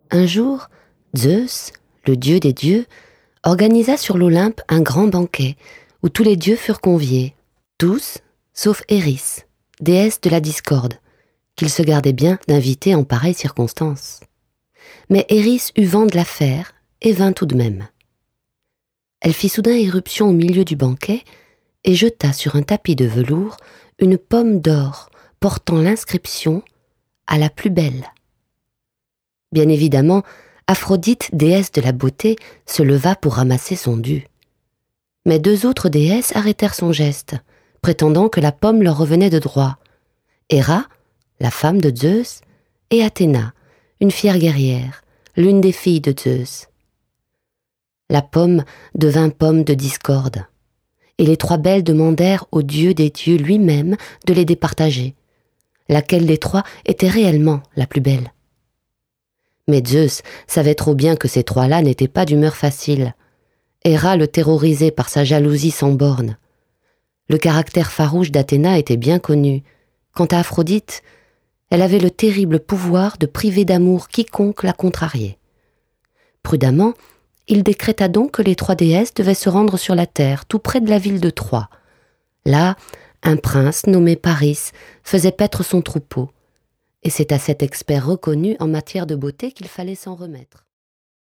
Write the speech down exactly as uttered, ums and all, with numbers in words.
Un jour, Zeus, le dieu des dieux, organisa sur l'Olympe un grand banquet où tous les dieux furent conviés, tous sauf Eris, déesse de la discorde, qu'il se gardait bien d'inviter en pareille circonstance. Mais Eris eut vent de l'affaire et vint tout de même. Elle fit soudain irruption au milieu du banquet et jeta sur un tapis de velours une pomme d'or portant l'inscription « À la plus belle ». Bien évidemment, Aphrodite, déesse de la beauté, se leva pour ramasser son dû. Mais deux autres déesses arrêtèrent son geste, prétendant que la pomme leur revenait de droit. Héra, la femme de Zeus, et Athéna, une fière guerrière, l'une des filles de Zeus. La pomme devint pomme de discorde, et les trois belles demandèrent au dieu des dieux lui-même de les départager, laquelle des trois était réellement la plus belle. Mais Zeus savait trop bien que ces trois-là n'étaient pas d'humeur facile. Héra le terrorisait par sa jalousie sans borne. Le caractère farouche d'Athéna était bien connu. Quant à Aphrodite, elle avait le terrible pouvoir de priver d'amour quiconque la contrariait. Prudemment, il décréta donc que les trois déesses devaient se rendre sur la terre, tout près de la ville de Troie. Là, un prince nommé Paris faisait paître son troupeau. Et c'est à cet expert reconnu en matière de beauté qu'il fallait s'en remettre.